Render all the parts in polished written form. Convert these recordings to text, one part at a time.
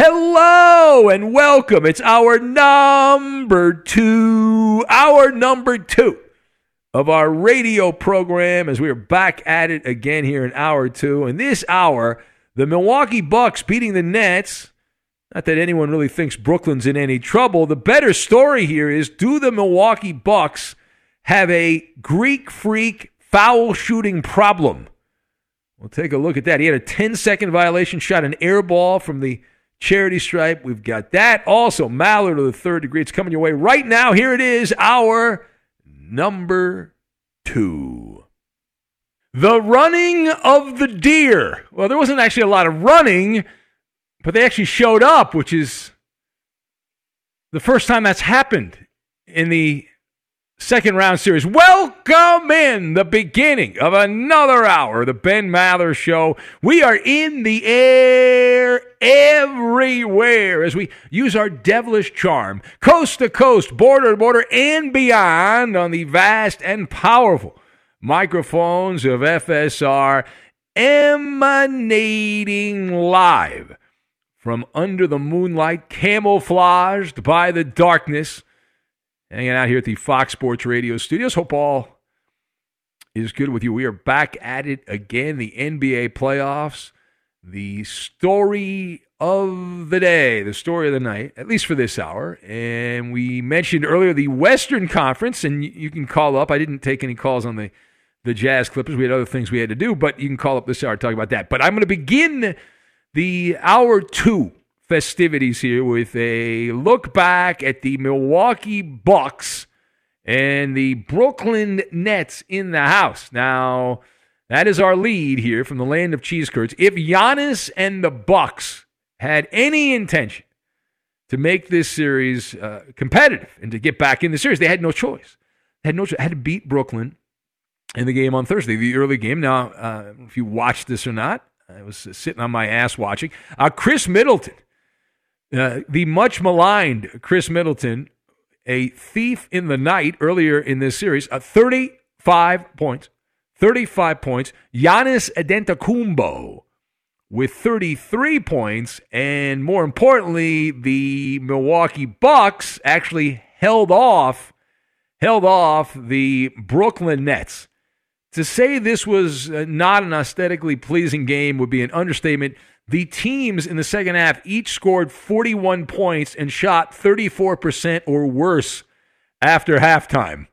Hello and welcome. It's our number two of our radio program as we are back at it again here in hour two. In this hour, the Milwaukee Bucks beating the Nets. Not that anyone really thinks Brooklyn's in any trouble. The better story here is, do the Milwaukee Bucks have a Greek freak foul shooting problem? We'll take a look at that. He had a 10-second violation, shot an air ball from the charity stripe. We've got that. Also, Maller to the third degree. It's coming your way right now. Here it is, our number two. The running of the deer. Well, there wasn't actually a lot of running, but they actually showed up, which is the first time that's happened in the second round series. Welcome in the beginning of another hour of the Ben Maller Show. We are in the air everywhere as we use our devilish charm, coast to coast, border to border, and beyond on the vast and powerful microphones of FSR, emanating live from under the moonlight, camouflaged by the darkness. Hanging out here at the Fox Sports Radio studios. Hope all is good with you. We are back at it again. The NBA playoffs, the story of the day, the story of the night, at least for this hour. And we mentioned earlier the Western Conference, and you can call up. I didn't take any calls on the Jazz Clippers. We had other things we had to do, but you can call up this hour and talk about that. But I'm going to begin the hour two festivities here with a look back at the Milwaukee Bucks and the Brooklyn Nets in the house. Now, that is our lead here from the land of cheese curds. If Giannis and the Bucks had any intention to make this series competitive and to get back in the series, they had no choice. They had to beat Brooklyn in the game on Thursday, the early game. Now, if you watched this or not, I was sitting on my ass watching. Chris Middleton, the much maligned Chris Middleton, a thief in the night earlier in this series, 35 points. 35 points. Giannis Antetokounmpo with 33 points. And more importantly, the Milwaukee Bucks actually held off the Brooklyn Nets. To say this was not an aesthetically pleasing game would be an understatement. The teams in the second half each scored 41 points and shot 34% or worse after halftime.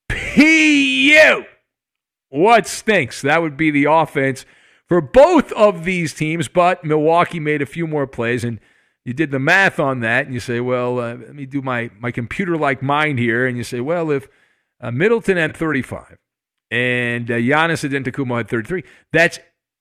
P.U. What stinks? That would be the offense for both of these teams, but Milwaukee made a few more plays, and you did the math on that, and you say, well, let me do my computer-like mind here, and you say, well, if Middleton had 35 and Giannis Antetokounmpo had 33, that's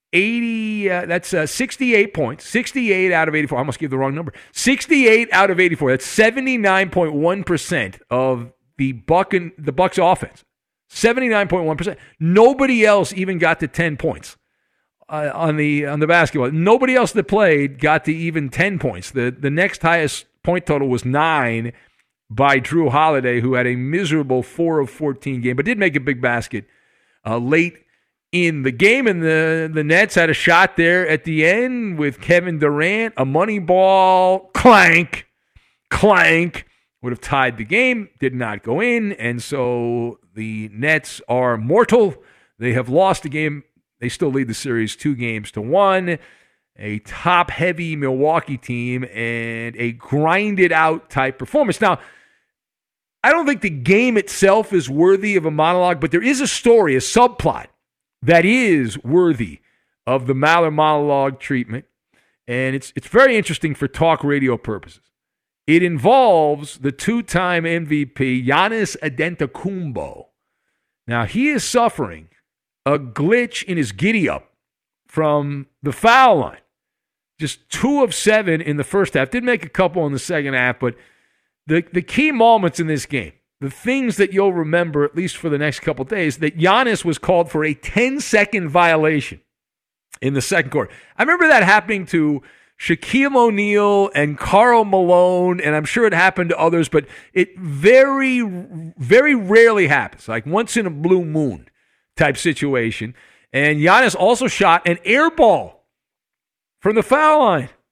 68 points. 68 out of 84. I almost gave the wrong number. 68 out of 84. That's 79.1% of the Bucks offense. 79.1%. Nobody else even got to 10 points on the basketball. Nobody else that played got to even 10 points. The next highest point total was 9 by Drew Holiday, who had a miserable 4 of 14 game, but did make a big basket late in the game, and the Nets had a shot there at the end with Kevin Durant, a money ball, clank, would have tied the game, did not go in, and so the Nets are mortal. They have lost the game. They still lead the series 2-1. A top-heavy Milwaukee team and a grinded-out type performance. Now, I don't think the game itself is worthy of a monologue, but there is a story, a subplot, that is worthy of the Maller monologue treatment, and it's very interesting for talk radio purposes. It involves the two-time MVP, Giannis Antetokounmpo. Now, he is suffering a glitch in his giddy-up from the foul line. Just 2 of 7 in the first half. Did make a couple in the second half, but the key moments in this game, the things that you'll remember, at least for the next couple of days, that Giannis was called for a 10-second violation in the second quarter. I remember that happening to Shaquille O'Neal and Karl Malone, and I'm sure it happened to others, but it very, very rarely happens, like once in a blue moon type situation. And Giannis also shot an air ball from the foul line.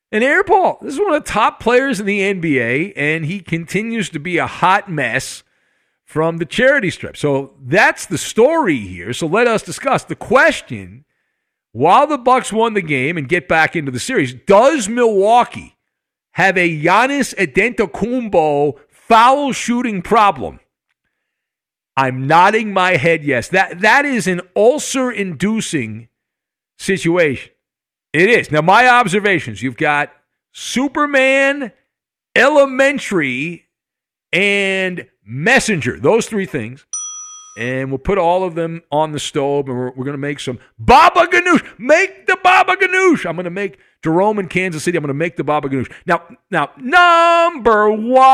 an air ball. This is one of the top players in the NBA, and he continues to be a hot mess from the charity strip. So that's the story here. So let us discuss the question. While the Bucks won the game and get back into the series, does Milwaukee have a Giannis Antetokounmpo foul shooting problem? I'm nodding my head yes. That is an ulcer-inducing situation. It is. Now, my observations, you've got Superman, Elementary, and Messenger. Those three things. And we'll put all of them on the stove, and we're going to make some Baba Ganoush. Make the Baba Ganoush. I'm going to make Jerome in Kansas City. I'm going to make the Baba Ganoush. Now, number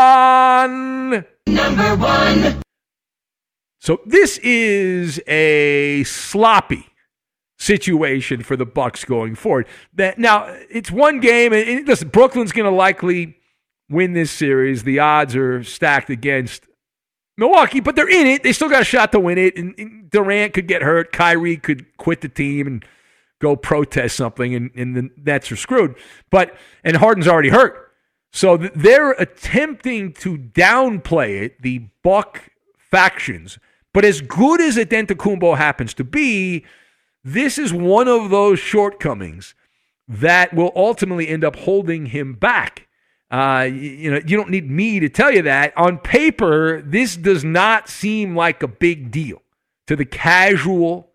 one. Number one. So this is a sloppy situation for the Bucks going forward. Now, it's one game, and listen, Brooklyn's going to likely win this series. The odds are stacked against Milwaukee, but they're in it. They still got a shot to win it. And Durant could get hurt. Kyrie could quit the team and go protest something, and the Nets are screwed. And Harden's already hurt. So they're attempting to downplay it, the Buck factions. But as good as Antetokounmpo happens to be, this is one of those shortcomings that will ultimately end up holding him back. You don't need me to tell you that. On paper, this does not seem like a big deal to the casual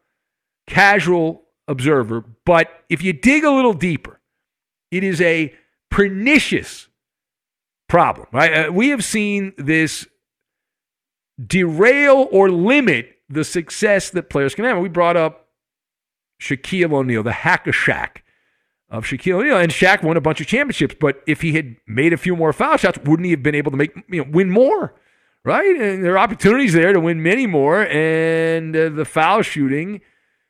observer. But if you dig a little deeper, it is a pernicious problem. Right? We have seen this derail or limit the success that players can have. We brought up Shaquille O'Neal, the hack-a-Shaq of Shaquille O'Neal, and Shaq won a bunch of championships. But if he had made a few more foul shots, wouldn't he have been able to win more? Right? And there are opportunities there to win many more, and the foul shooting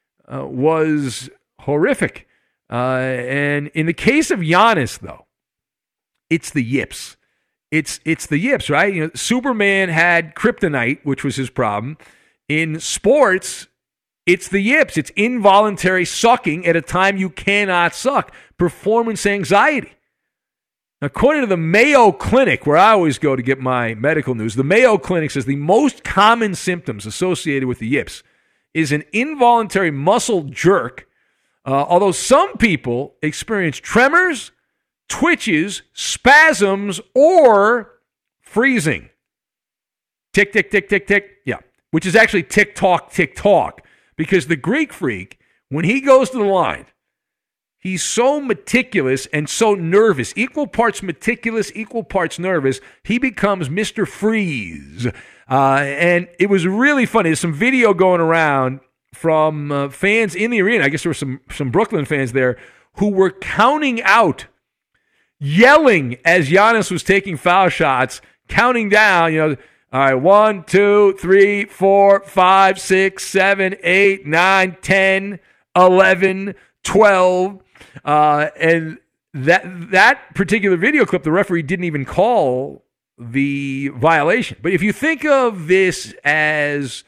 was horrific. And in the case of Giannis, though, it's the yips. It's the yips, right? Superman had kryptonite, which was his problem. In sports, it's the yips. It's involuntary sucking at a time you cannot suck. Performance anxiety. According to the Mayo Clinic, where I always go to get my medical news, the Mayo Clinic says the most common symptoms associated with the yips is an involuntary muscle jerk, although some people experience tremors, twitches, spasms, or freezing. Tick, tick, tick, tick, tick. Yeah, which is actually tick-tock, tick-tock. Because the Greek freak, when he goes to the line, he's so meticulous and so nervous, equal parts meticulous, equal parts nervous, he becomes Mr. Freeze. And it was really funny. There's some video going around from fans in the arena. I guess there were some Brooklyn fans there who were counting out, yelling as Giannis was taking foul shots, counting down, all right, 1, 2, 3, 4, 5, 6, 7, 8, 9, 10, 11, 12. And that particular video clip, the referee didn't even call the violation. But if you think of this as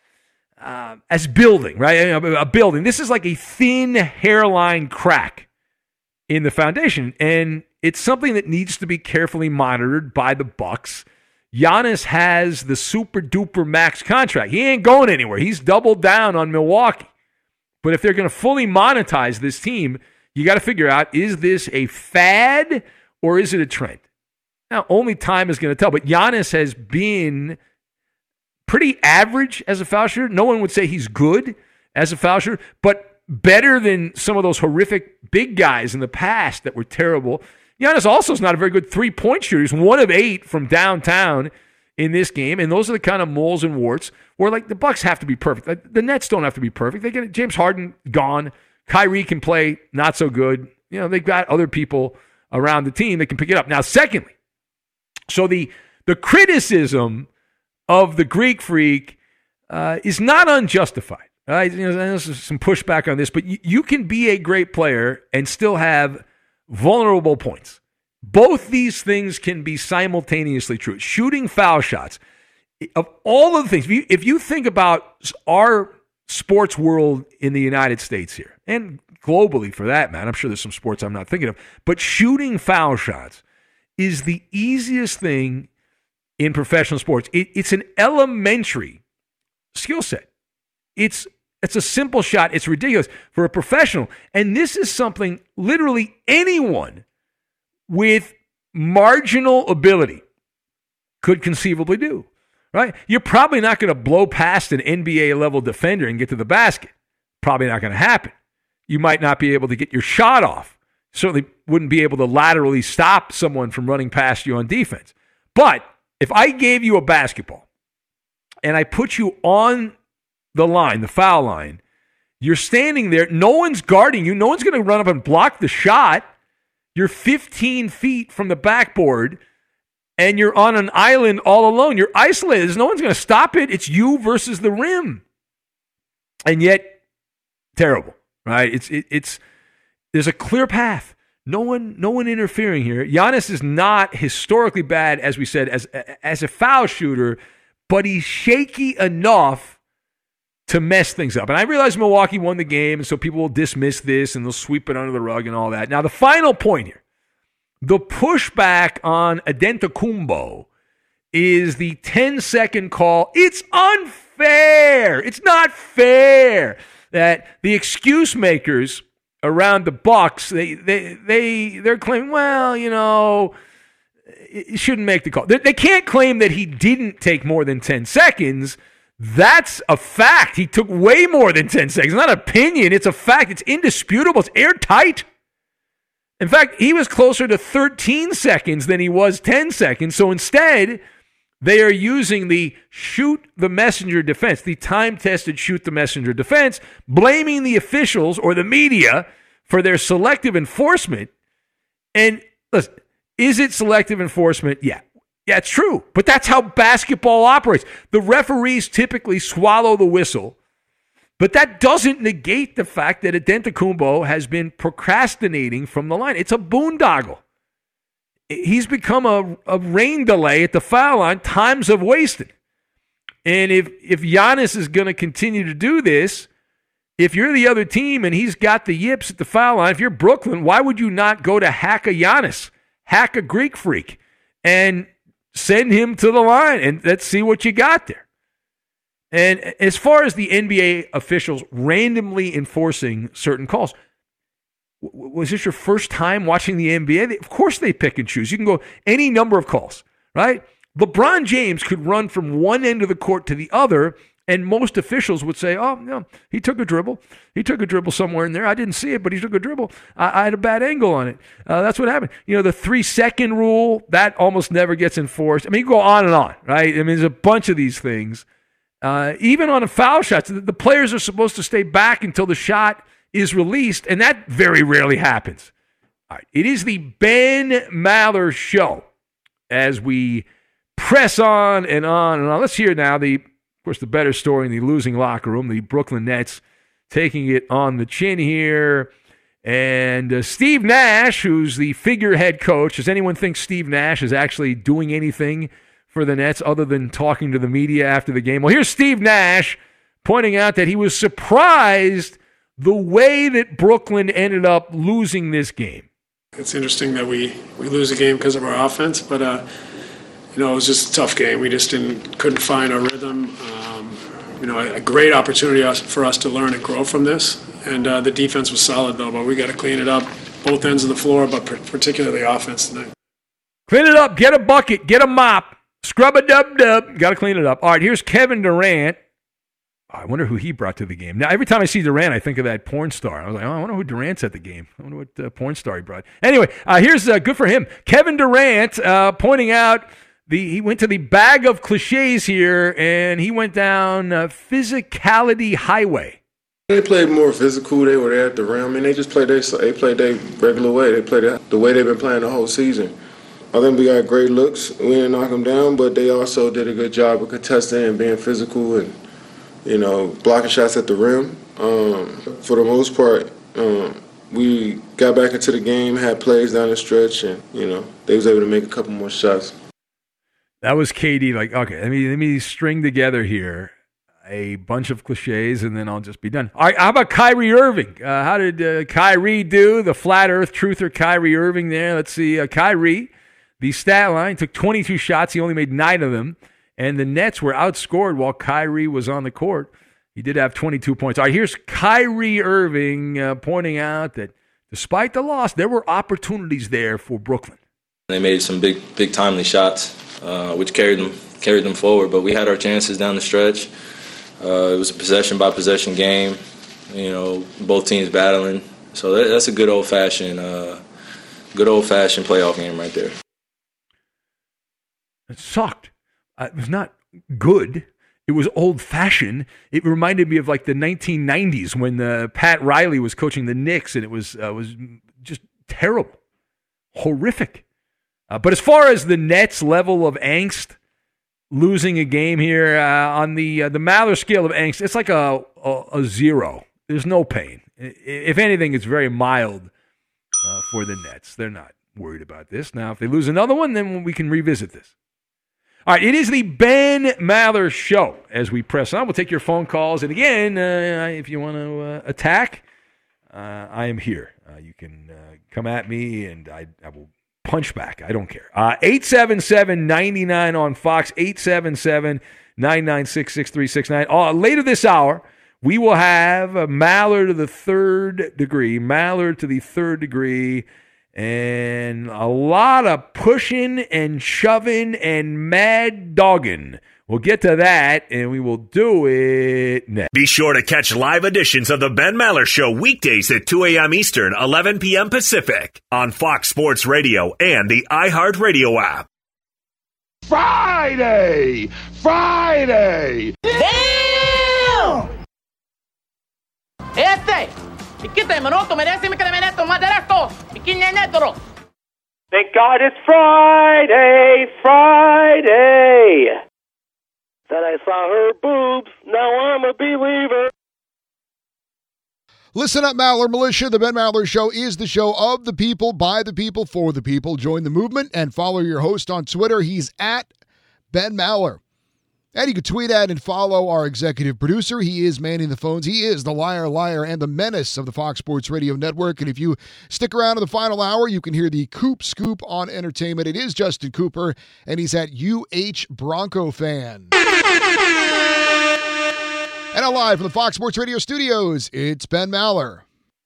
building, right? A building. This is like a thin hairline crack in the foundation. And it's something that needs to be carefully monitored by the Bucks. Giannis has the super duper max contract. He ain't going anywhere. He's doubled down on Milwaukee. But if they're going to fully monetize this team, you got to figure out, is this a fad or is it a trend? Now, only time is going to tell. But Giannis has been pretty average as a foul shooter. No one would say he's good as a foul shooter, but better than some of those horrific big guys in the past that were terrible. Giannis also is not a very good three-point shooter. He's 1 of 8 from downtown in this game, and those are the kind of moles and warts where, the Bucks have to be perfect. The Nets don't have to be perfect. They get James Harden gone. Kyrie can play not so good. They've got other people around the team that can pick it up. Now, secondly, so the criticism of the Greek freak is not unjustified. Right? There's some pushback on this, but you can be a great player and still have vulnerable points. Both these things can be simultaneously true. Shooting foul shots, of all of the things, if you think about our sports world in the United States here, and globally for that, man. I'm sure there's some sports I'm not thinking of. But shooting foul shots is the easiest thing in professional sports. It's an elementary skill set. It's a simple shot. It's ridiculous for a professional. And this is something literally anyone with marginal ability could conceivably do, right? You're probably not going to blow past an NBA level defender and get to the basket. Probably not going to happen. You might not be able to get your shot off. Certainly wouldn't be able to laterally stop someone from running past you on defense. But if I gave you a basketball and I put you on the line, the foul line, you're standing there, no one's guarding you, no one's going to run up and block the shot. You're 15 feet from the backboard, and you're on an island all alone. You're isolated. No one's going to stop it. It's you versus the rim. And yet, terrible, right? It's there's a clear path. No one interfering here. Giannis is not historically bad, as we said, as a foul shooter, but he's shaky enough to mess things up. And I realize Milwaukee won the game, and so people will dismiss this and they'll sweep it under the rug and all that. Now, the final point here, the pushback on Antetokounmpo is the 10-second call. It's unfair. It's not fair that the excuse makers around the Bucks, they're claiming, well, you know, you shouldn't make the call. They can't claim that he didn't take more than 10 seconds. That's a fact. He took way more than 10 seconds. It's not an opinion. It's a fact. It's indisputable. It's airtight. In fact, he was closer to 13 seconds than he was 10 seconds. So instead, they are using the shoot the messenger defense, the time-tested shoot the messenger defense, blaming the officials or the media for their selective enforcement. And listen, is it selective enforcement? Yeah. Yeah, it's true, but that's how basketball operates. The referees typically swallow the whistle, but that doesn't negate the fact that Antetokounmpo has been procrastinating from the line. It's a boondoggle. He's become a rain delay at the foul line. Times have wasted. And if Giannis is going to continue to do this, if you're the other team and he's got the yips at the foul line, if you're Brooklyn, why would you not go to hack a Giannis, hack a Greek freak, and send him to the line, and let's see what you got there. And as far as the NBA officials randomly enforcing certain calls, was this your first time watching the NBA? Of course they pick and choose. You can go any number of calls, right? LeBron James could run from one end of the court to the other, and most officials would say, oh, no, he took a dribble. He took a dribble somewhere in there. I didn't see it, but he took a dribble. I had a bad angle on it. That's what happened. You know, the 3-second rule, that almost never gets enforced. I mean, you go on and on, right? I mean, there's a bunch of these things. Even on a foul shot, the players are supposed to stay back until the shot is released, and that very rarely happens. All right, it is the Ben Maller Show as we press on and on and on. Let's hear now of course, the better story in the losing locker room, the Brooklyn Nets taking it on the chin here. And Steve Nash, who's the figurehead coach, does anyone think Steve Nash is actually doing anything for the Nets other than talking to the media after the game? Well, here's Steve Nash pointing out that he was surprised the way that Brooklyn ended up losing this game. It's interesting that we lose a game because of our offense, but it was just a tough game. We just couldn't find our rhythm. A great opportunity for us to learn and grow from this. And the defense was solid, though, but we got to clean it up, both ends of the floor, but particularly the offense tonight. Clean it up, get a bucket, get a mop, scrub a dub-dub. Got to clean it up. All right, here's Kevin Durant. I wonder who he brought to the game. Now, every time I see Durant, I think of that porn star. I was like, I wonder who Durant's at the game. I wonder what porn star he brought. Anyway, here's good for him. Kevin Durant pointing out he went to the bag of cliches here, and he went down physicality highway. They played more physical. They were there at the rim. I mean, they just played their regular way. They played the way they've been playing the whole season. I think we got great looks. We didn't knock them down, but they also did a good job of contesting and being physical and, blocking shots at the rim. For the most part, we got back into the game, had plays down the stretch, and, they was able to make a couple more shots. That was KD. Like, okay, let me string together here. a bunch of cliches, and then I'll just be done. All right, how about Kyrie Irving? How did Kyrie do? The flat earth truther Kyrie Irving there. Let's see. Kyrie, the stat line, took 22 shots. He only made 9 of them. And the Nets were outscored while Kyrie was on the court. He did have 22 points. All right, here's Kyrie Irving pointing out that despite the loss, there were opportunities there for Brooklyn. They made some big timely shots, which carried them forward. But we had our chances down the stretch. It was a possession-by-possession game. Both teams battling. So that's a good old-fashioned playoff game right there. It sucked. It was not good. It was old-fashioned. It reminded me of like the 1990s when Pat Riley was coaching the Knicks, and it was just terrible, horrific. But as far as the Nets' level of angst, losing a game here on the Maller scale of angst, it's like a 0. There's no pain. If anything, it's very mild for the Nets. They're not worried about this. Now, if they lose another one, then we can revisit this. All right, it is the Ben Maller Show. As we press on, we'll take your phone calls. And again, if you want to attack, I am here. You can come at me, and I will punch back. I don't care. 877-99 on Fox, 877-996-6369. Later this hour, we will have Maller to the third degree, and a lot of pushing and shoving and mad dogging. We'll get to that, and we will do it next. Be sure to catch live editions of the Ben Maller Show weekdays at 2 a.m. Eastern, 11 p.m. Pacific on Fox Sports Radio and the iHeartRadio app. Friday! Damn! Thank God it's Friday! That I saw her boobs, now I'm a believer. Listen up, Maller Militia. The Ben Maller Show is the show of the people, by the people, for the people. Join the movement and follow your host on Twitter. He's at Ben Maller. And you can tweet at and follow our executive producer. He is manning the phones. He is the liar, and the menace of the Fox Sports Radio Network. And if you stick around to the final hour, you can hear the Coop Scoop on entertainment. It is Justin Cooper, and he's at UH Bronco Fan. And now live from the Fox Sports Radio studios, it's Ben Maller.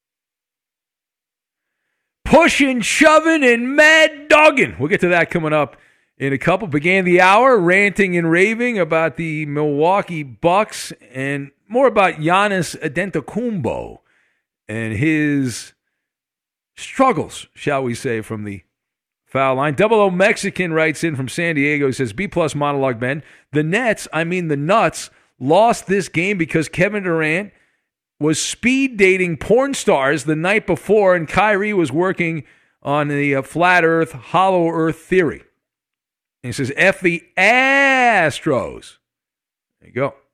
Pushing, shoving, and mad dogging. We'll get to that coming up in a couple. Began the hour ranting and raving about the Milwaukee Bucks and more about Giannis Antetokounmpo and his struggles, shall we say, from the foul line. Double O Mexican writes in from San Diego. He says, B+ monologue, Ben. The Nuts, lost this game because Kevin Durant was speed dating porn stars the night before, and Kyrie was working on the flat earth, hollow earth theory. And he says, F the Astros. There you go.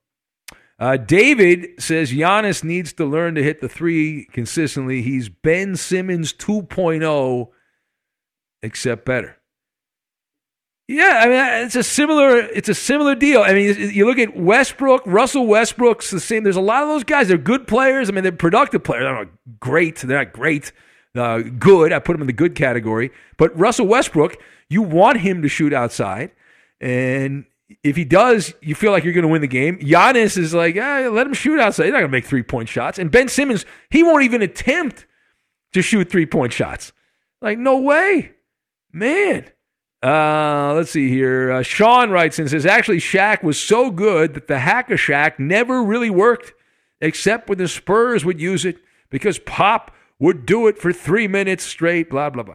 David says Giannis needs to learn to hit the three consistently. He's Ben Simmons 2.0, except better. Yeah, I mean, it's a similar deal. I mean, you look at Westbrook, Russell Westbrook's the same. There's a lot of those guys. They're good players. I mean, they're productive players. They're not great. They're not great. Good. I put them in the good category. But Russell Westbrook, you want him to shoot outside. And if he does, you feel like you're going to win the game. Giannis is like, let him shoot outside. He's not going to make three-point shots. And Ben Simmons, he won't even attempt to shoot three-point shots. Like, no way. Man. Let's see here. Sean writes in and says, actually, Shaq was so good that the Hack-a-Shaq never really worked, except when the Spurs would use it because Pop would do it for 3 minutes straight, blah, blah, blah.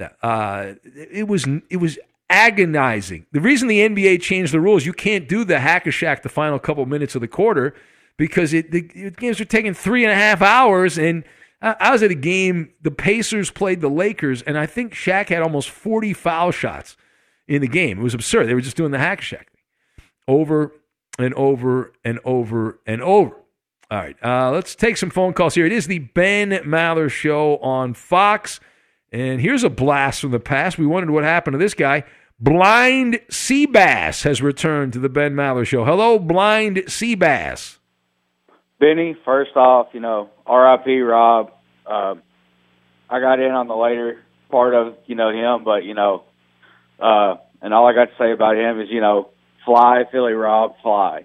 It was agonizing. The reason the NBA changed the rules, you can't do the Hack-a-Shaq the final couple minutes of the quarter because the games are taking 3.5 hours. And I was at a game, the Pacers played the Lakers, and I think Shaq had almost 40 foul shots in the game. It was absurd. They were just doing the Hack-a-Shaq thing over and over and over and over. All right, let's take some phone calls here. It is the Ben Maller Show on Fox. And here's a blast from the past. We wondered what happened to this guy. Blind Seabass has returned to the Ben Maller Show. Hello, Blind Seabass. Benny, first off, R.I.P. Rob. I got in on the later part of, him, but, and all I got to say about him is, fly, Philly Rob, fly.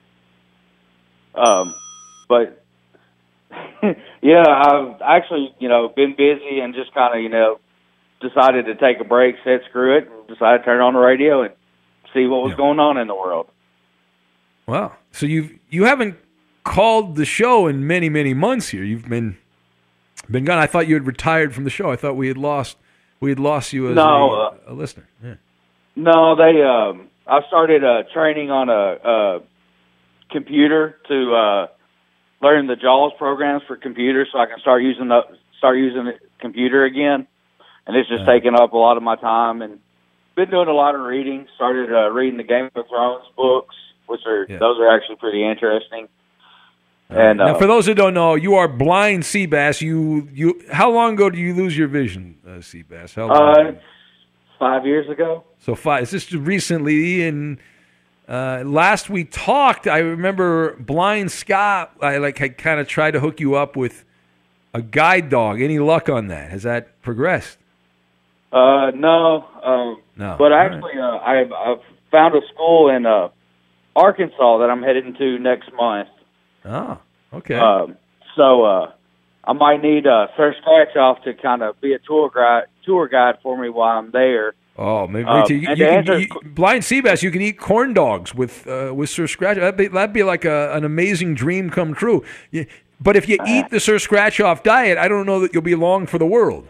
But, yeah, I've actually, been busy and just kind of, decided to take a break, said screw it, and decided to turn on the radio and see what was going on in the world. Wow. So you haven't called the show in many, many months here. You've been gone. I thought you had retired from the show. I thought we had lost you as a listener. Yeah. No, I started training on a computer to learn the JAWS programs for computers, so I can start using the computer again. And it's just taken up a lot of my time, and been doing a lot of reading. Started reading the Game of Thrones books, those are actually pretty interesting. And now, for those who don't know, you are blind, Seabass. You how long ago did you lose your vision, Seabass? How long? 5 years ago. So 5. Is this recently? And last we talked, I remember Blind Scott. I kind of tried to hook you up with a guide dog. Any luck on that? Has that progressed? No. But actually, I've found a school in Arkansas that I'm heading to next month. Oh, okay. So I might need Sir Scratch-Off to kind of be a tour guide for me while I'm there. Oh, maybe Blind Seabass, you can eat corn dogs with Sir Scratch. That'd be like an amazing dream come true. But if you eat the Sir Scratch-Off diet, I don't know that you'll be long for the world.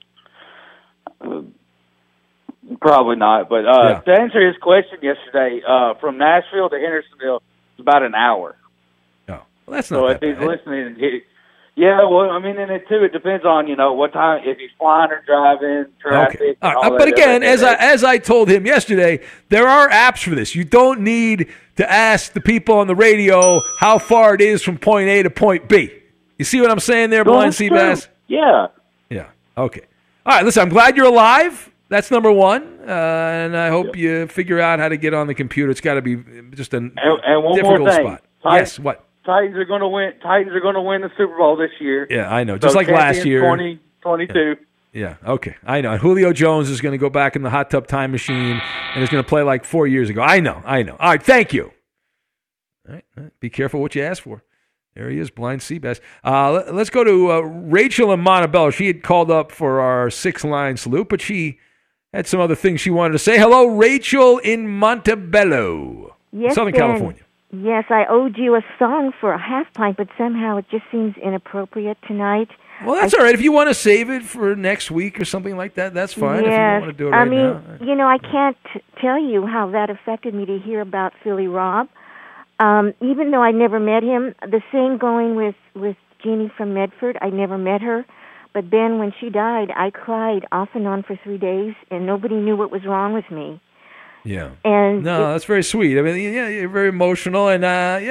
Probably not. But to answer his question yesterday, from Nashville to Hendersonville, it's about an hour. Oh, well, that's not that bad. So if he's listening, and it too, it depends on, what time, if he's flying or driving, traffic. Okay. But again, as I told him yesterday, there are apps for this. You don't need to ask the people on the radio how far it is from point A to point B. You see what I'm saying there, Blind Seabass? Yeah. Yeah. Okay. All right, listen, I'm glad you're alive. That's number one. And I hope you figure out how to get on the computer. It's got to be just a difficult spot. Yes, what? Titans are going to win. Titans are going to win the Super Bowl this year. Yeah, I know. Just like last year. 2022. Yeah, okay. I know. And Julio Jones is going to go back in the hot tub time machine and is going to play like 4 years ago. I know. All right, thank you. All right, be careful what you ask for. There he is, Blind Seabass. Let's go to Rachel in Montebello. She had called up for our 6-line salute, but she had some other things she wanted to say. Hello, Rachel in Montebello, Southern California. Yes, I owed you a song for a half pint, but somehow it just seems inappropriate tonight. Well, that's all right. If you want to save it for next week or something like that, that's fine. Yes. If you don't want to do it right now. I can't tell you how that affected me to hear about Philly Rob. Even though I never met him, the same going with Jeannie from Medford. I never met her. But Ben, when she died, I cried off and on for 3 days, and nobody knew what was wrong with me. Yeah. And that's very sweet. I mean, yeah, you're very emotional, and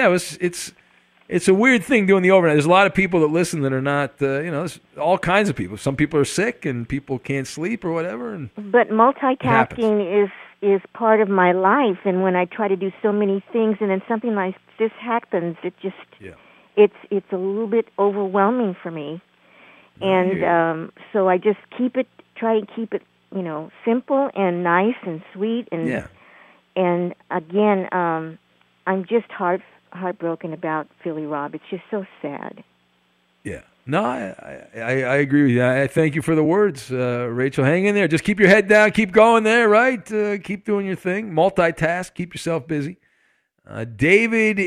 it's a weird thing doing the overnight. There's a lot of people that listen that are not, there's all kinds of people. Some people are sick, and people can't sleep or whatever. But multitasking is part of my life, and when I try to do so many things, and then something like this happens, it just it's a little bit overwhelming for me. And so I just try and keep it, simple and nice and sweet. And again, I'm just heartbroken about Philly Rob. It's just so sad. Yeah. No, I agree with you. I thank you for the words, Rachel. Hang in there. Just keep your head down. Keep going there, right? Keep doing your thing. Multitask. Keep yourself busy. David's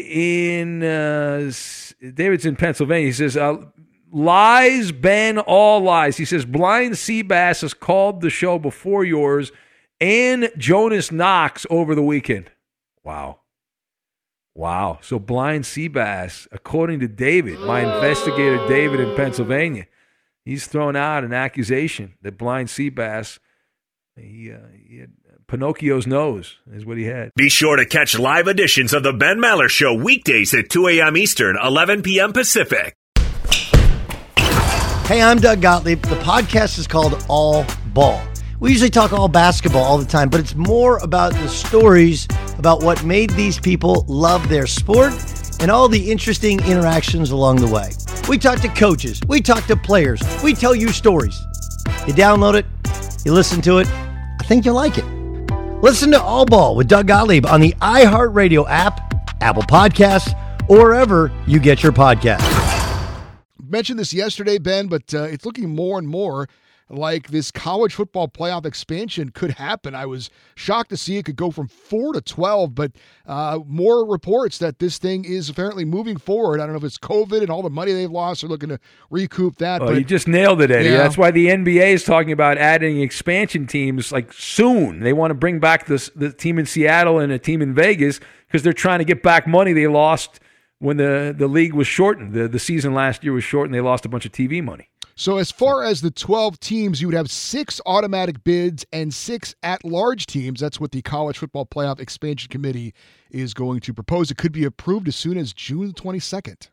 in Pennsylvania. He says, lies, Ben, all lies. He says, Blind Seabass has called the show before yours and Jonas Knox over the weekend. Wow. So Blind Seabass, according to David, my investigator David in Pennsylvania, he's thrown out an accusation that Blind Seabass, he had Pinocchio's nose is what he had. Be sure to catch live editions of the Ben Maller Show weekdays at 2 a.m. Eastern, 11 p.m. Pacific. Hey, I'm Doug Gottlieb. The podcast is called All Ball. We usually talk all basketball all the time, but it's more about the stories about what made these people love their sport and all the interesting interactions along the way. We talk to coaches. We talk to players. We tell you stories. You download it. You listen to it. I think you'll like it. Listen to All Ball with Doug Gottlieb on the iHeartRadio app, Apple Podcasts, or wherever you get your podcasts. Mentioned this yesterday, Ben, but it's looking more and more like this college football playoff expansion could happen. I was shocked to see it could go from 4 to 12, but more reports that this thing is apparently moving forward. I don't know if it's COVID and all the money they've lost. They're looking to recoup that. Oh, but you just nailed it, Eddie. Yeah. That's why the NBA is talking about adding expansion teams like soon. They want to bring back the team in Seattle and a team in Vegas because they're trying to get back money they lost when the league was shortened. The season last year was shortened. They lost a bunch of TV money. So as far as the 12 teams, you would have 6 automatic bids and 6 at-large teams. That's what the College Football Playoff Expansion Committee is going to propose. It could be approved as soon as June 22nd.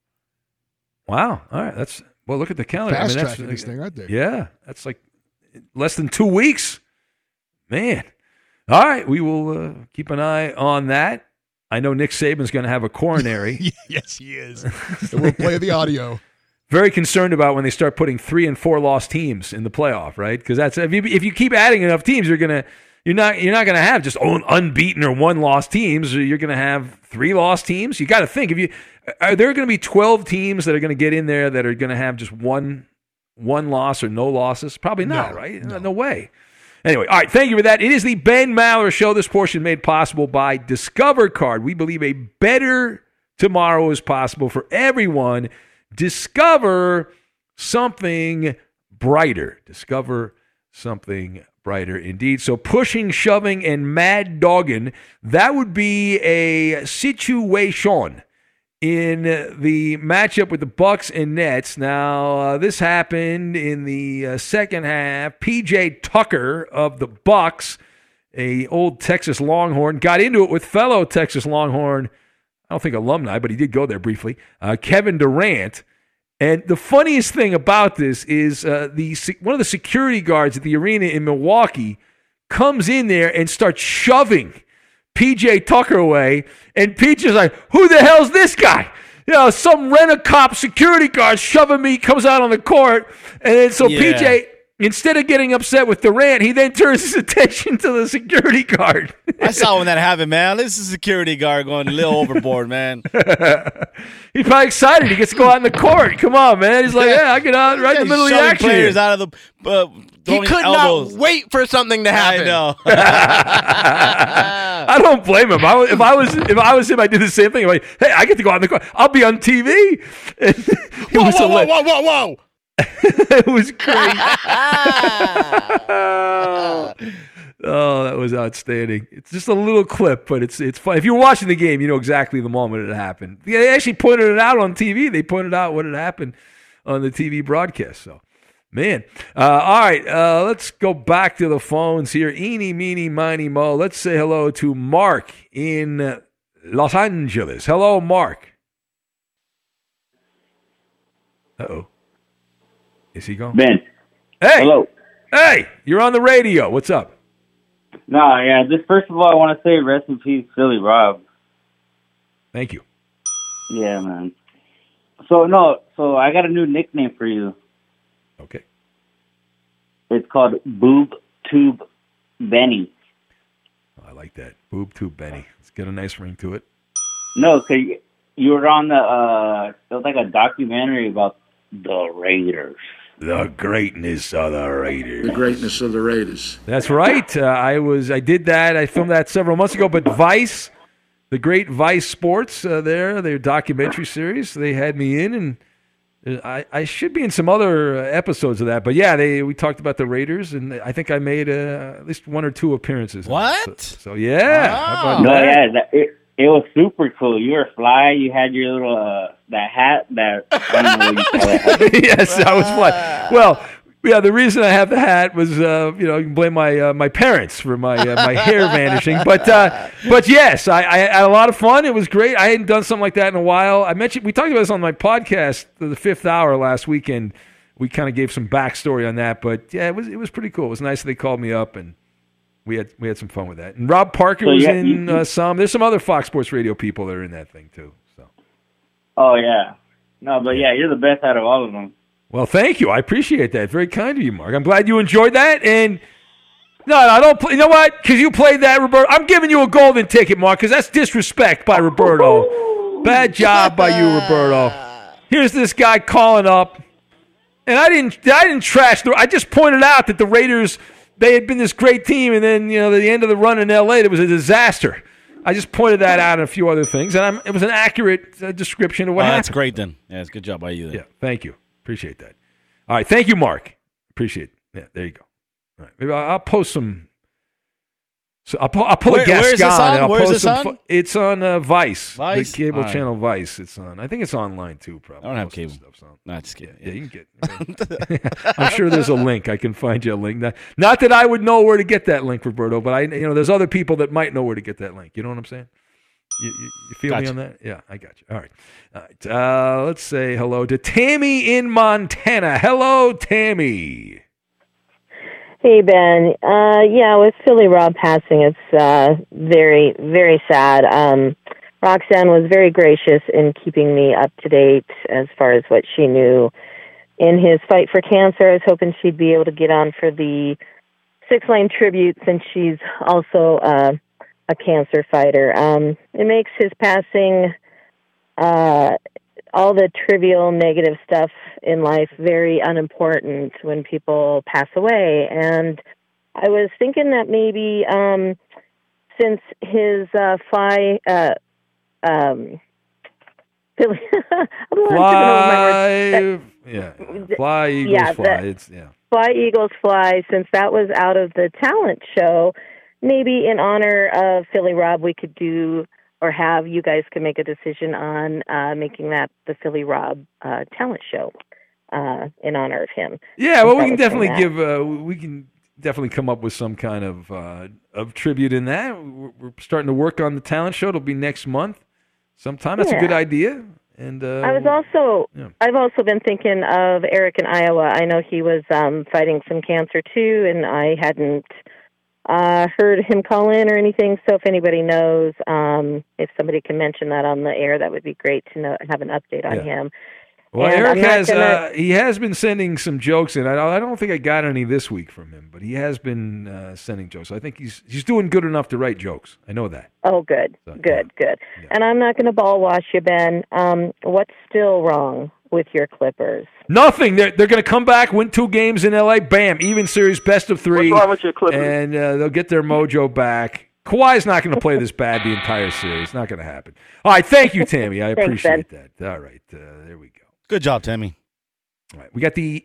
Wow. All right. Look at the calendar. Fast-tracking this thing right there. Yeah. That's like less than 2 weeks. Man. All right. We will keep an eye on that. I know Nick Saban's going to have a coronary. Yes, he is. So we'll play the audio. Very concerned about when they start putting 3 and 4 lost teams in the playoff, right? Because that's if you keep adding enough teams, you're not gonna have just unbeaten or 1 lost teams. You're gonna have 3 lost teams. You got to think are there going to be 12 teams that are going to get in there that are going to have just one loss or no losses? Probably not, right? No way. Anyway, all right, thank you for that. It is the Ben Maller Show. This portion made possible by Discover Card. We believe a better tomorrow is possible for everyone. Discover something brighter. Discover something brighter indeed. So pushing, shoving, and mad dogging, that would be a situation in the matchup with the Bucks and Nets. Now, this happened in the second half. PJ Tucker of the Bucks, a old Texas Longhorn, got into it with fellow Texas Longhorn, I don't think alumni, but he did go there briefly, Kevin Durant. And the funniest thing about this is one of the security guards at the arena in Milwaukee comes in there and starts shoving PJ Tucker away, and PJ's like, who the hell's this guy? Some rent-a-cop security guard shoving me, comes out on the court, and then PJ, instead of getting upset with Durant, he then turns his attention to the security guard. I saw when that happened, man. This is a security guard going a little overboard, man. He's probably excited. He gets to go out in the court. Come on, man. He's like, I get out right in the middle of the action. Players out of the he could elbows. not wait for something to happen. I know. I don't blame him. If I was him, I'd do the same thing. I'm like, hey, I get to go out in the court. I'll be on TV. Whoa. It was great. Oh, that was outstanding. It's just a little clip, but it's fun. If you were watching the game, you know exactly the moment it happened. They actually pointed it out on TV. They pointed out what had happened on the TV broadcast. So, man. All right, let's go back to the phones here. Eeny, meeny, miny, mo. Let's say hello to Mark in Los Angeles. Hello, Mark. Uh-oh. Is he gone? Ben. Hey. Hello. Hey, you're on the radio. What's up? No, yeah, just first of all, I want to say rest in peace, Philly Rob. Thank you. Yeah, man. So I got a new nickname for you. Okay. It's called Boob Tube Benny. I like that. Boob Tube Benny. Let's get a nice ring to it. No, because you were on it was like a documentary about the Raiders. The greatness of the Raiders. The greatness of the Raiders. That's right. I did that. I filmed that several months ago. But Vice, the great Vice Sports, their documentary series, they had me in, and I should be in some other episodes of that. But yeah, we talked about the Raiders, and I think I made at least 1 or 2 appearances. What? So yeah. Wow. How about that? Yeah, it was super cool. You were fly. You had your little that hat that I don't know what you call it. Yes, I was fly. Well, yeah, the reason I have the hat was you can blame my parents for my hair vanishing. But yes, I had a lot of fun. It was great. I hadn't done something like that in a while. We talked about this on my podcast, the 5th Hour last weekend. we kind of gave some backstory on that. But yeah, it was pretty cool. It was nice that they called me up, and we had some fun with that. And Rob Parker was in some. There's some other Fox Sports Radio people that are in that thing too. So. Oh yeah, no, but yeah, you're the best out of all of them. Well, thank you. I appreciate that. Very kind of you, Mark. I'm glad you enjoyed that. And no, I don't play. You know what? Because you played that, Roberto. I'm giving you a golden ticket, Mark, because that's disrespect by Roberto. Bad job by you, Roberto. Here's this guy calling up, and I didn't trash. I just pointed out that the Raiders, they had been this great team, and then the end of the run in L.A. it was a disaster. I just pointed that out and a few other things, and it was an accurate description of what happened. That's great, then. Yeah, it's a good job by you. Then. Yeah, thank you. Appreciate that. All right, thank you, Mark. Appreciate it. Yeah, there you go. All right, maybe I'll post some. So I'll pull a guest on. Where's this on? It's on Vice, Vice? the cable channel Vice. It's on. I think it's online too. Probably. I don't have cable. Stuff's on. No, just kidding. Yeah, you can get. I'm sure there's a link. I can find you a link. Not that I would know where to get that link, Roberto, but there's other people that might know where to get that link. You know what I'm saying? You feel me on that? Yeah, I got you. All right. Let's say hello to Tammy in Montana. Hello, Tammy. Hey, Ben. With Philly Rob passing, it's very, very sad. Roxanne was very gracious in keeping me up to date as far as what she knew in his fight for cancer. I was hoping she'd be able to get on for the 6 Lane tribute since she's also a cancer fighter. It makes his passing, all the trivial negative stuff in life very unimportant when people pass away. And I was thinking that maybe since his fly Fly Eagles Fly. Fly Eagles Fly, since that was out of the talent show, maybe in honor of Philly Rob, we could do, or have you guys could make a decision on making that the Philly Rob talent show in honor of him. Yeah, well, we can definitely come up with some kind of tribute in that. We're starting to work on the talent show. It'll be next month sometime. That's a good idea. And I've also been thinking of Eric in Iowa. I know he was fighting some cancer too, and I hadn't heard him call in or anything. So if anybody knows, if somebody can mention that on the air, that would be great to have an update on him. Well, and Eric he has been sending some jokes in. I don't think I got any this week from him, but he has been sending jokes. I think he's doing good enough to write jokes. I know that. Oh, good. Good. Yeah. And I'm not going to ball wash you, Ben. What's still wrong with your Clippers? Nothing. They're going to come back, win 2 games in L.A. Bam, even series, best of 3. What's wrong with your Clippers? And they'll get their mojo back. Kawhi's not going to play this bad the entire series. Not going to happen. All right, thank you, Tammy. I appreciate that. All right, there we go. Good job, Tammy. All right, we got the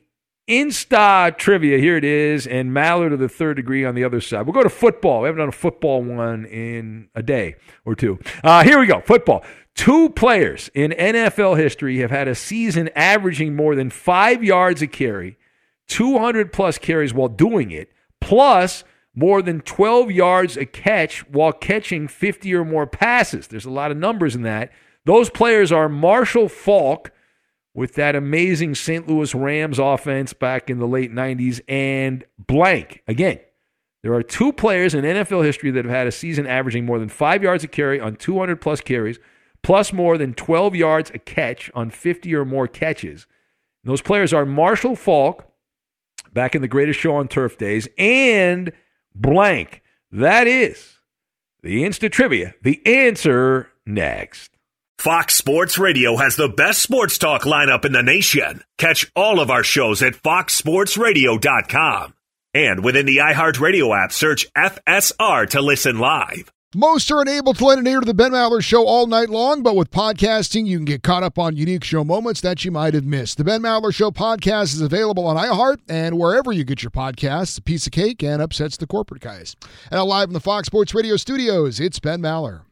Insta trivia. Here it is, and Mallard of the Third Degree on the other side. We'll go to football. We haven't done a football one in a day or two. Here we go, football. 2 players in NFL history have had a season averaging more than 5 yards a carry, 200-plus carries while doing it, plus more than 12 yards a catch while catching 50 or more passes. There's a lot of numbers in that. Those players are Marshall Faulk, with that amazing St. Louis Rams offense back in the late 90s, and blank. Again, there are 2 players in NFL history that have had a season averaging more than 5 yards a carry on 200-plus carries, plus more than 12 yards a catch on 50 or more catches. And those players are Marshall Faulk, back in the Greatest Show on Turf days, and blank. That is the Insta Trivia. The answer next. Fox Sports Radio has the best sports talk lineup in the nation. Catch all of our shows at foxsportsradio.com. And within the iHeartRadio app, search FSR to listen live. Most are unable to lend an ear to the Ben Maller Show all night long, but with podcasting, you can get caught up on unique show moments that you might have missed. The Ben Maller Show podcast is available on iHeart and wherever you get your podcasts. A piece of cake and upsets the corporate guys. And now live in the Fox Sports Radio studios, it's Ben Maller.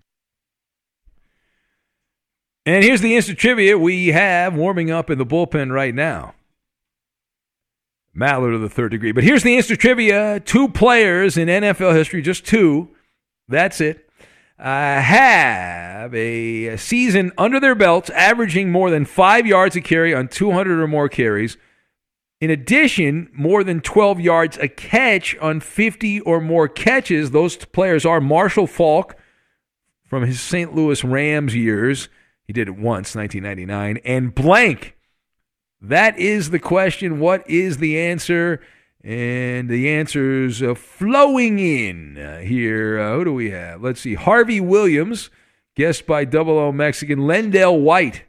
And here's the instant trivia we have warming up in the bullpen right now. Mallard of the Third Degree. But here's the instant trivia. 2 players in NFL history, just 2, that's it, have a season under their belts averaging more than 5 yards a carry on 200 or more carries, In addition, more than 12 yards a catch on 50 or more catches. Those players are Marshall Faulk from his St. Louis Rams years. He did it once, 1999. And blank. That is the question. What is the answer? And the answer's flowing in here. Who do we have? Let's see. Harvey Williams, guessed by Double O Mexican. Lendell White.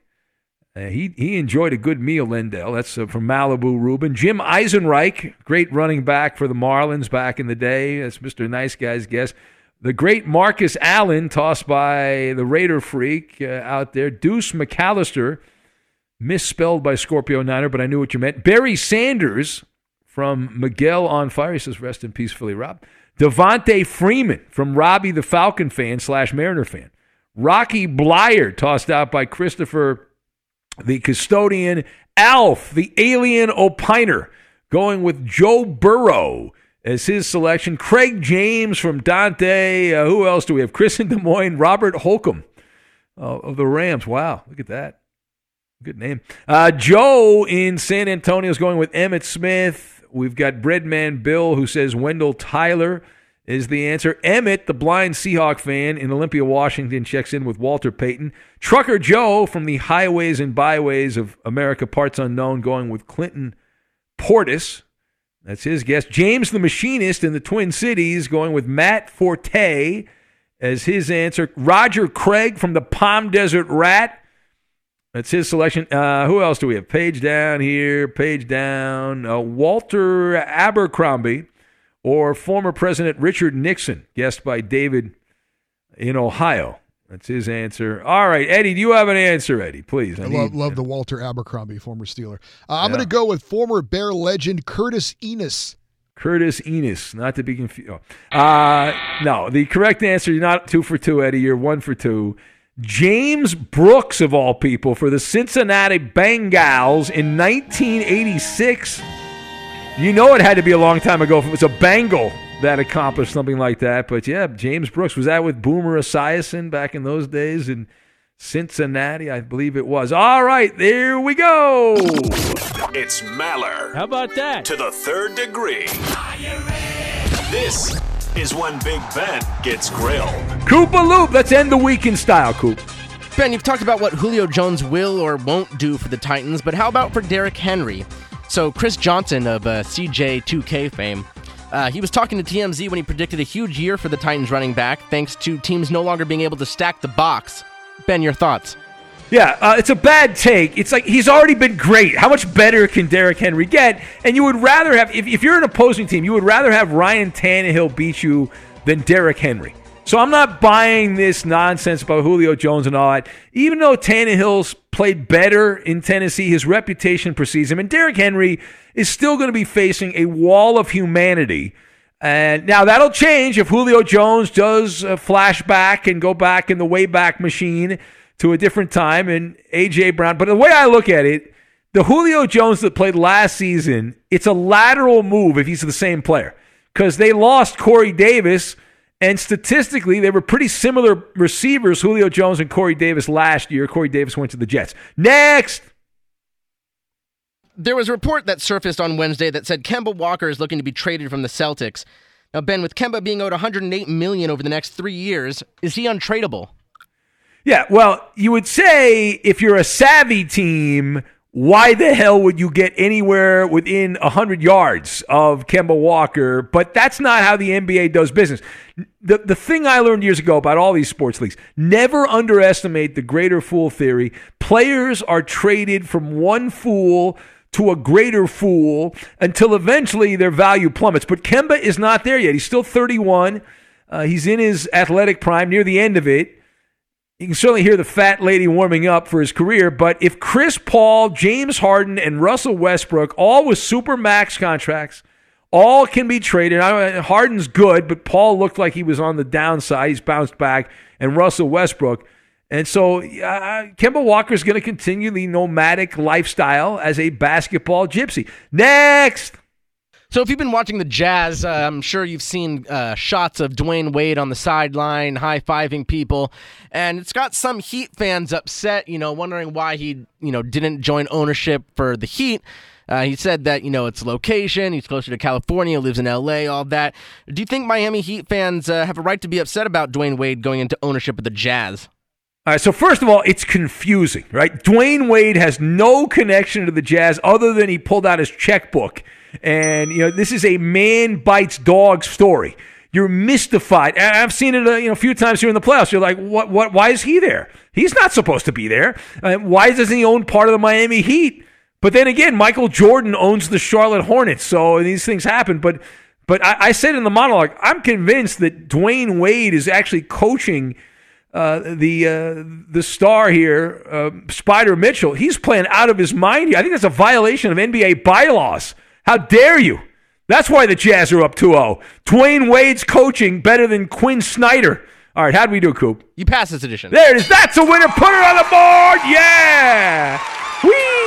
He enjoyed a good meal, Lendell. That's from Malibu Rubin. Jim Eisenreich, great running back for the Marlins back in the day. That's Mr. Nice Guy's guess. The great Marcus Allen, tossed by the Raider freak out there. Deuce McAllister, misspelled by Scorpio Niner, but I knew what you meant. Barry Sanders from Miguel on Fire. He says, rest in peace, Philly Rob. Devontae Freeman from Robbie the Falcon fan / Mariner fan. Rocky Blyer, tossed out by Christopher the Custodian. Alf, the Alien Opiner, going with Joe Burrow as his selection. Craig James from Dante. Who else do we have? Chris in Des Moines. Robert Holcomb of the Rams. Wow, look at that. Good name. Joe in San Antonio is going with Emmitt Smith. We've got Breadman Bill who says Wendell Tyler is the answer. Emmett, the blind Seahawk fan in Olympia, Washington, checks in with Walter Payton. Trucker Joe from the Highways and Byways of America, Parts Unknown, going with Clinton Portis. That's his guess. James the Machinist in the Twin Cities going with Matt Forte as his answer. Roger Craig from the Palm Desert Rat. That's his selection. Who else do we have? Page down here. Page down. Walter Abercrombie or former President Richard Nixon, guessed by David in Ohio. That's his answer. All right, Eddie, do you have an answer, Eddie? Please. I love the Walter Abercrombie, former Steeler. I'm going to go with former Bear legend Curtis Enos. Curtis Enos, not to be confused. No, the correct answer, you're not 2 for 2, Eddie. You're 1 for 2. James Brooks, of all people, for the Cincinnati Bengals in 1986. You know it had to be a long time ago if it was a Bengal that accomplished something like that. But, yeah, James Brooks. Was that with Boomer Esiason back in those days in Cincinnati? I believe it was. All right, there we go. It's Maller. How about that? To the third degree. This is when Big Ben gets grilled. Koopa Loop. Let's end the week in style, Coop. Ben, you've talked about what Julio Jones will or won't do for the Titans, but how about for Derrick Henry? So Chris Johnson of CJ2K fame, he was talking to TMZ when he predicted a huge year for the Titans running back, thanks to teams no longer being able to stack the box. Ben, your thoughts? Yeah, it's a bad take. It's like he's already been great. How much better can Derrick Henry get? And you would rather have, if you're an opposing team, you would rather have Ryan Tannehill beat you than Derrick Henry. So I'm not buying this nonsense about Julio Jones and all that. Even though Tannehill's played better in Tennessee, his reputation precedes him. And Derrick Henry is still going to be facing a wall of humanity. And now that'll change if Julio Jones does flash back and go back in the Wayback Machine to a different time and A.J. Brown. But the way I look at it, the Julio Jones that played last season, it's a lateral move if he's the same player. Because they lost Corey Davis. And statistically, they were pretty similar receivers, Julio Jones and Corey Davis last year. Corey Davis went to the Jets. Next! There was a report that surfaced on Wednesday that said Kemba Walker is looking to be traded from the Celtics. Now, Ben, with Kemba being owed $108 million over the next 3 years, is he untradeable? Yeah, well, you would say if you're a savvy team, why the hell would you get anywhere within 100 yards of Kemba Walker? But that's not how the NBA does business. The thing I learned years ago about all these sports leagues, never underestimate the greater fool theory. Players are traded from one fool to a greater fool until eventually their value plummets. But Kemba is not there yet. He's still 31. He's in his athletic prime, near the end of it. You can certainly hear the fat lady warming up for his career, but if Chris Paul, James Harden, and Russell Westbrook, all with super max contracts, all can be traded. Harden's good, but Paul looked like he was on the downside. He's bounced back, and Russell Westbrook. And so Kemba Walker's going to continue the nomadic lifestyle as a basketball gypsy. Next! So if you've been watching the Jazz, I'm sure you've seen shots of Dwayne Wade on the sideline high-fiving people, and it's got some Heat fans upset, wondering why he, didn't join ownership for the Heat. He said that, it's location, he's closer to California, lives in L.A., all that. Do you think Miami Heat fans have a right to be upset about Dwayne Wade going into ownership of the Jazz? All right, so first of all, it's confusing, right? Dwayne Wade has no connection to the Jazz other than he pulled out his checkbook. And, this is a man bites dog story. You're mystified. I've seen it a few times here in the playoffs. You're like, what? Why is he there? He's not supposed to be there. Why doesn't he own part of the Miami Heat? But then again, Michael Jordan owns the Charlotte Hornets, so these things happen. But I said in the monologue, I'm convinced that Dwayne Wade is actually coaching the star here, Spider Mitchell. He's playing out of his mind here. I think that's a violation of NBA bylaws. How dare you? That's why the Jazz are up 2-0. Dwayne Wade's coaching better than Quinn Snyder. All right, how'd we do, Coop? You passed this edition. There it is. That's a winner. Put it on the board. Yeah. Whee!